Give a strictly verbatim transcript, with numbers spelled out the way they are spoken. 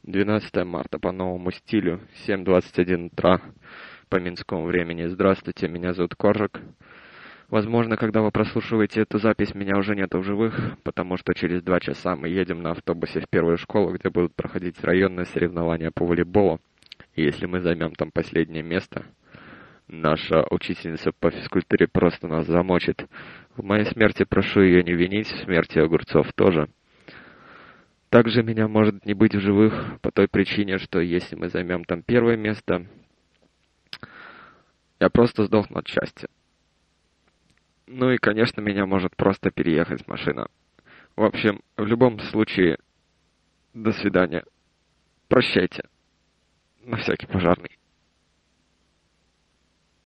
двенадцатое марта по новому стилю, семь двадцать один утра по минскому времени. Здравствуйте, меня зовут Коржик. Возможно, когда вы прослушиваете эту запись, меня уже нету в живых, потому что через два часа мы едем на автобусе в первую школу, где будут проходить районные соревнования по волейболу. И если мы займем там последнее место, наша учительница по физкультуре просто нас замочит. В моей смерти прошу ее не винить, в смерти огурцов тоже. Также меня может не быть в живых по той причине, что если мы займем там первое место, я просто сдохну от счастья. Ну и, конечно, меня может просто переехать машина. В общем, в любом случае, до свидания. Прощайте. На всякий пожарный.